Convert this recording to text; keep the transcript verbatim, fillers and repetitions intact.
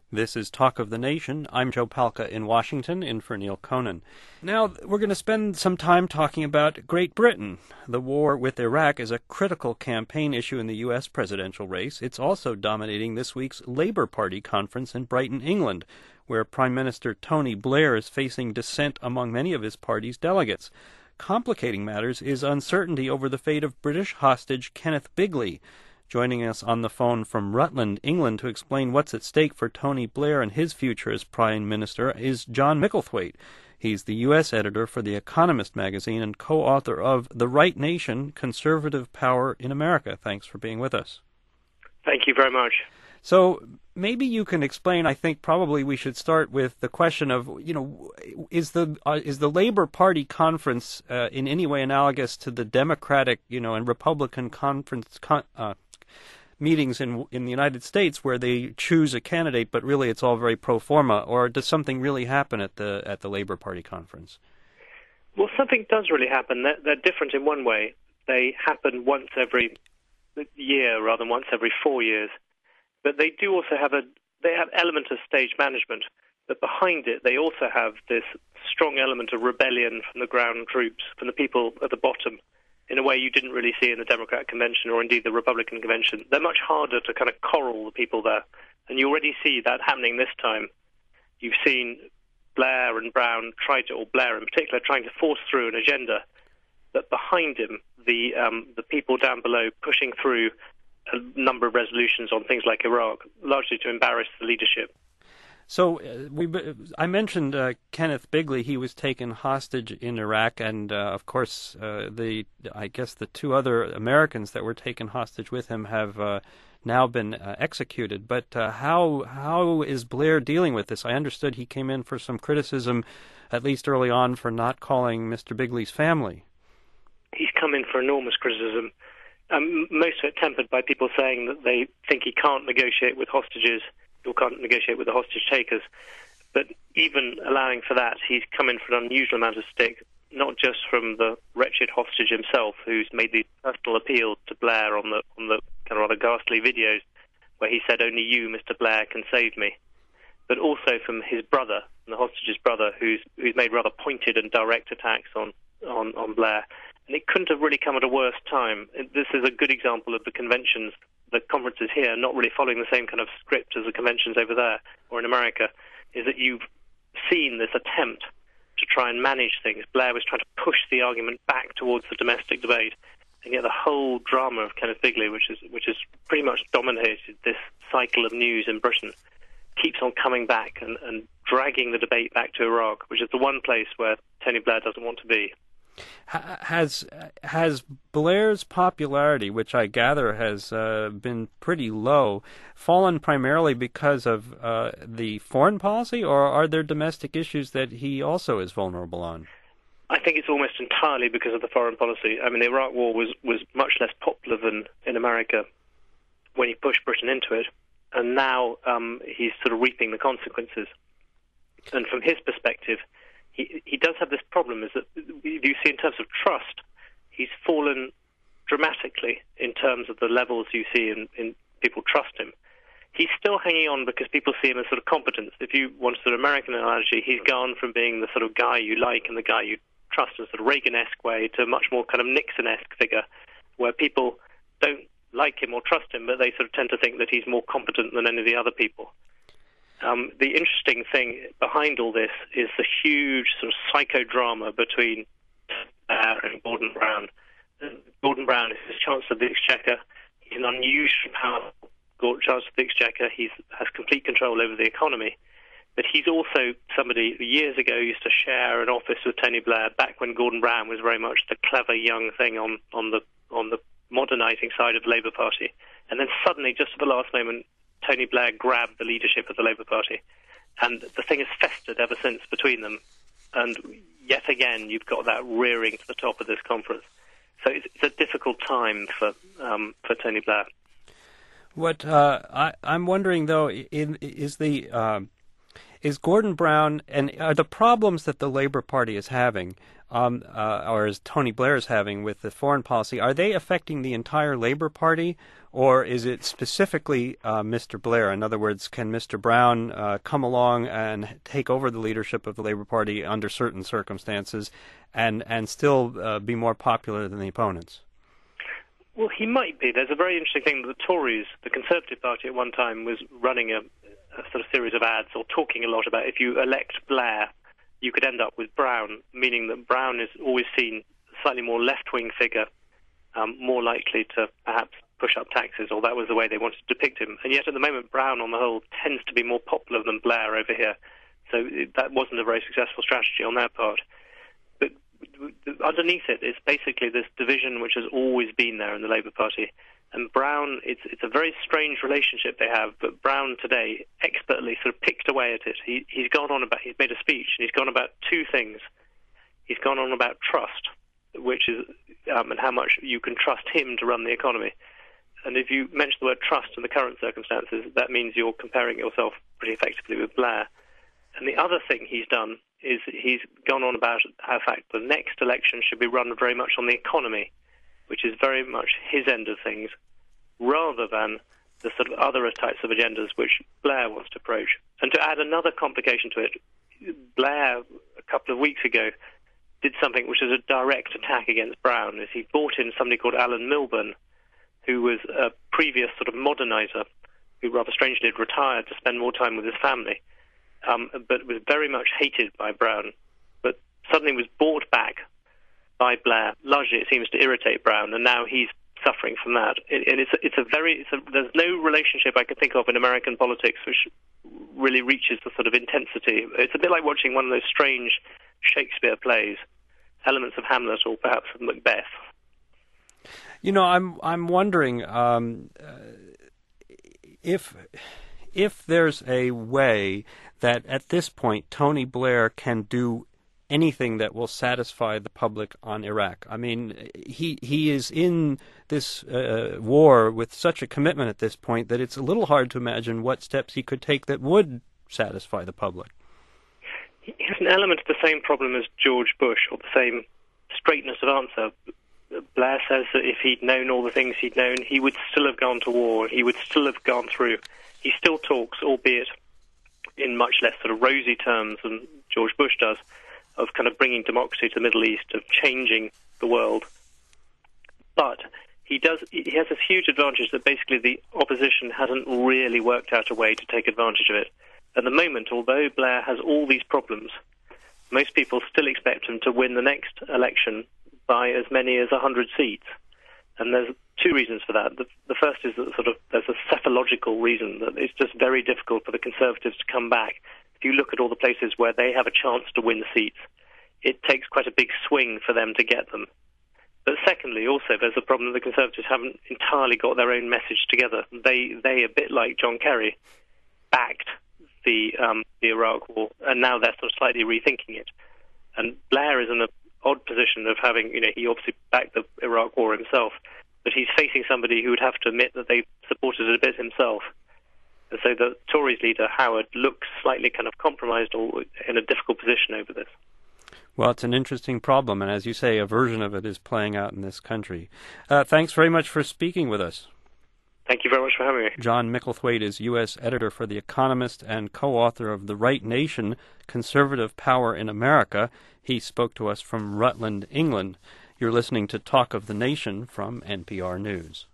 This is Talk of the Nation. I'm Joe Palca in Washington, in for Neil Conan. Now, we're going to spend some time talking about Great Britain. The war with Iraq is a critical campaign issue in the U S presidential race. It's also dominating this week's Labour Party conference in Brighton, England, where Prime Minister Tony Blair is facing dissent among many of his party's delegates. Complicating matters is uncertainty over the fate of British hostage Kenneth Bigley. Joining us on the phone from Rutland, England, to explain what's at stake for Tony Blair and his future as Prime Minister is John Micklethwaite. He's the U S editor for The Economist magazine and co-author of The Right Nation, Conservative Power in America. Thanks for being with us. Thank you very much. So maybe you can explain, I think probably we should start with the question of, you know, is the uh, is the Labour Party conference uh, in any way analogous to the Democratic, you know, and Republican conference con- uh, meetings in in the United States where they choose a candidate, but really it's all very pro forma, or does something really happen at the at the Labour Party conference? Well, something does really happen. They're, they're different in one way. They happen once every year rather than once every four years. But they do also have a they have element of stage management, but behind it they also have this strong element of rebellion from the ground troops, from the people at the bottom, in a way you didn't really see in the Democratic convention or indeed the Republican convention. They're much harder to kind of corral the people there, and you already see that happening this time. You've seen Blair and Brown try to, or Blair in particular, trying to force through an agenda, but behind him, the um, the people down below pushing through a number of resolutions on things like Iraq, largely to embarrass the leadership. So uh, we, I mentioned uh, Kenneth Bigley. He was taken hostage in Iraq, and uh, of course, uh, the I guess the two other Americans that were taken hostage with him have uh, now been uh, executed. But uh, how how is Blair dealing with this? I understood he came in for some criticism, at least early on, for not calling Mister Bigley's family. He's come in for enormous criticism. Um, most of it tempered by people saying that they think he can't negotiate with hostages or can't negotiate with the hostage takers. But even allowing for that, he's come in for an unusual amount of stick, not just from the wretched hostage himself, who's made the personal appeal to Blair on the on the kind of rather ghastly videos, where he said, "Only you, Mister Blair, can save me," but also from his brother, the hostage's brother, who's who's made rather pointed and direct attacks on on, on Blair. And it couldn't have really come at a worse time. This is a good example of the conventions, the conferences here, not really following the same kind of script as the conventions over there or in America, is that you've seen this attempt to try and manage things. Blair was trying to push the argument back towards the domestic debate, and yet the whole drama of Kenneth Bigley, which is which has pretty much dominated this cycle of news in Britain, keeps on coming back and, and dragging the debate back to Iraq, which is the one place where Tony Blair doesn't want to be. Has has Blair's popularity, which I gather has uh, been pretty low, fallen primarily because of uh, the foreign policy, or are there domestic issues that he also is vulnerable on? I think it's almost entirely because of the foreign policy. I mean, the Iraq War was, was much less popular than in America when he pushed Britain into it, and now um, he's sort of reaping the consequences. And from his perspective, He, he does have this problem, is that you see in terms of trust, he's fallen dramatically in terms of the levels you see in, in people trust him. He's still hanging on because people see him as sort of competent. If you want a sort of American analogy, he's gone from being the sort of guy you like and the guy you trust in a sort of Reagan-esque way to a much more kind of Nixon-esque figure, where people don't like him or trust him, but they sort of tend to think that he's more competent than any of the other people. Um, the interesting thing behind all this is the huge sort of psychodrama between Blair and Gordon Brown. Uh, Gordon Brown is the Chancellor of the Exchequer. He's an unusually powerful Chancellor of the Exchequer. He has complete control over the economy. But he's also somebody who years ago used to share an office with Tony Blair, back when Gordon Brown was very much the clever young thing on, on the on the modernising side of the Labour Party. And then suddenly, just at the last moment, Tony Blair grabbed the leadership of the Labour Party, and the thing has festered ever since between them. And yet again, you've got that rearing to the top of this conference. So it's, it's a difficult time for um, for Tony Blair. What uh, I, I'm wondering, though, in, is the uh, is Gordon Brown, and are the problems that the Labour Party is having, um, uh, or is Tony Blair is having with the foreign policy, are they affecting the entire Labour Party, or is it specifically uh, Mister Blair? In other words, can Mister Brown uh, come along and take over the leadership of the Labour Party under certain circumstances and, and still uh, be more popular than the opponents? Well, he might be. There's a very interesting thing that the Tories, the Conservative Party at one time, was running a, a sort of series of ads or talking a lot about if you elect Blair, you could end up with Brown, meaning that Brown is always seen a slightly more left-wing figure, um, more likely to perhaps push up taxes, or that was the way they wanted to depict him. And yet at the moment, Brown, on the whole, tends to be more popular than Blair over here. So it, that wasn't a very successful strategy on their part. But underneath it is basically this division which has always been there in the Labour Party. And Brown, it's it's a very strange relationship they have, but Brown today expertly sort of picked away at it. He, he's gone on about, he's made a speech, and he's gone about two things. He's gone on about trust, which is, um, and how much you can trust him to run the economy. And if you mention the word trust in the current circumstances, that means you're comparing yourself pretty effectively with Blair. And the other thing he's done is he's gone on about how, in fact, the next election should be run very much on the economy, which is very much his end of things, rather than the sort of other types of agendas which Blair wants to approach. And to add another complication to it, Blair, a couple of weeks ago, did something which is a direct attack against Brown, is he brought in somebody called Alan Milburn, who was a previous sort of modernizer, who rather strangely had retired to spend more time with his family, um, but was very much hated by Brown, but suddenly was brought back by Blair. Largely, it seems to irritate Brown, and now he's suffering from that. It, and it's, it's a very, it's a, there's no relationship I can think of in American politics which really reaches the sort of intensity. It's a bit like watching one of those strange Shakespeare plays, elements of Hamlet or perhaps of Macbeth. You know, I'm I'm wondering um, uh, if if there's a way that at this point Tony Blair can do anything that will satisfy the public on Iraq. I mean, he he is in this uh, war with such a commitment at this point that it's a little hard to imagine what steps he could take that would satisfy the public. He has an element of the same problem as George Bush, or the same straightness of answer. Blair says that if he'd known all the things he'd known, he would still have gone to war. He would still have gone through. He still talks, albeit in much less sort of rosy terms than George Bush does, of kind of bringing democracy to the Middle East, of changing the world. But he does. He has this huge advantage that basically the opposition hasn't really worked out a way to take advantage of it. At the moment, although Blair has all these problems, most people still expect him to win the next election by as many as one hundred seats. And there's two reasons for that. The, the first is that sort of there's a psephological reason that it's just very difficult for the Conservatives to come back. If you look at all the places where they have a chance to win the seats, it takes quite a big swing for them to get them. But secondly, also, there's a problem that the Conservatives haven't entirely got their own message together. They, they a bit like John Kerry, backed the um, the Iraq War, and now they're sort of slightly rethinking it. And Blair is in an odd position of having, you know, he obviously backed the Iraq War himself, but he's facing somebody who would have to admit that they supported it a bit himself. And so the Tories leader, Howard, looks slightly kind of compromised or in a difficult position over this. Well, it's an interesting problem, and as you say, a version of it is playing out in this country. Uh, thanks very much for speaking with us. Thank you very much for having me. John Micklethwaite is U S editor for The Economist and co-author of The Right Nation, Conservative Power in America. He spoke to us from Rutland, England. You're listening to Talk of the Nation from N P R News.